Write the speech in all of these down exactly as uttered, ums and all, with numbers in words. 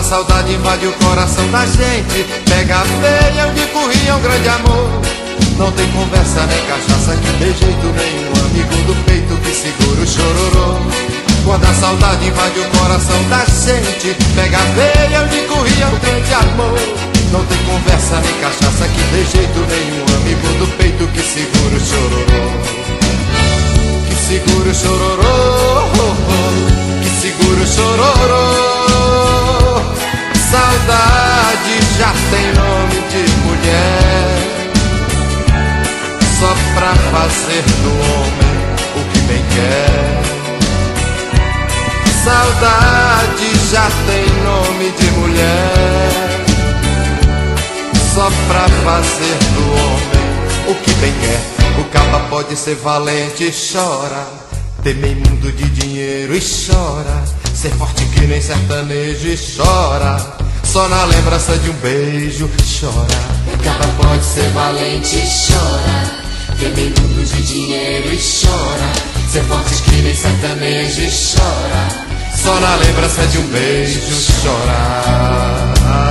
saudade invade o coração da gente, pega a veia onde corria um grande amor. Não tem conversa nem cachaça que dê jeito nenhum, amigo do peito que segura o chororô. Quando a saudade invade o coração da gente, pega a veia onde corria um grande amor. Não tem conversa nem cachaça que dê jeito nenhum, amigo do peito que segura o chororô. Que segura o chororô, que segura o chororô. Saudade já tem nome de mulher, só pra fazer do homem o que bem quer. Saudade já tem nome de mulher, só pra fazer do homem o que bem quer. O caba pode ser valente e chora, temer mundo de dinheiro e chora, ser forte que nem sertanejo e chora, só na lembrança de um beijo chora. O caba pode ser valente e chora, temer mundo de dinheiro e chora, ser forte que nem sertanejo e chora, só na lembrança de um beijo chorar.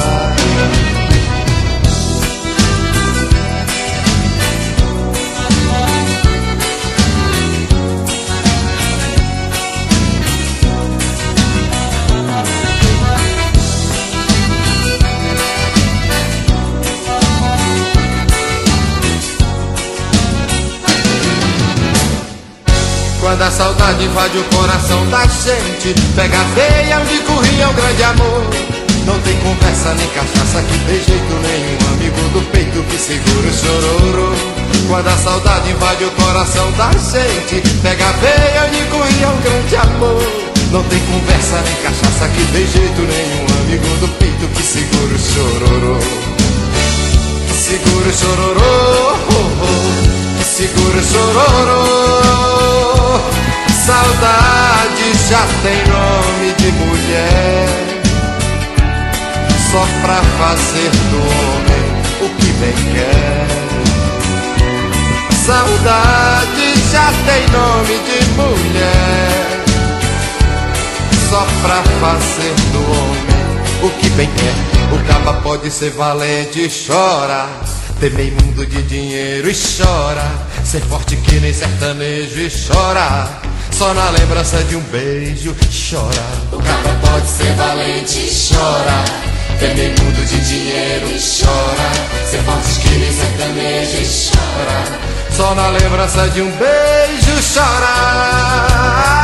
Quando a saudade invade o coração da gente, pega a veia onde corria um grande amor. Não tem conversa nem cachaça que dê jeito nenhum, amigo do peito que segura o chororô. Quando a saudade invade o coração da gente, pega a veia onde corria um grande amor. Não tem conversa nem cachaça que dê jeito nenhum, amigo do peito que segura o chororô. Que segura o chororô, que segura o chororô. Saudade já tem nome de mulher, só pra fazer do homem o que bem quer. Saudade já tem nome de mulher, só pra fazer do homem o que bem quer. O caba pode ser valente e chora, temer mundo de dinheiro e chora, ser forte que nem sertanejo e chora, só na lembrança de um beijo chora. O caba pode ser valente e chora, temer mundo de dinheiro e chora, ser forte que nem sertanejo e chora, só na lembrança de um beijo chora.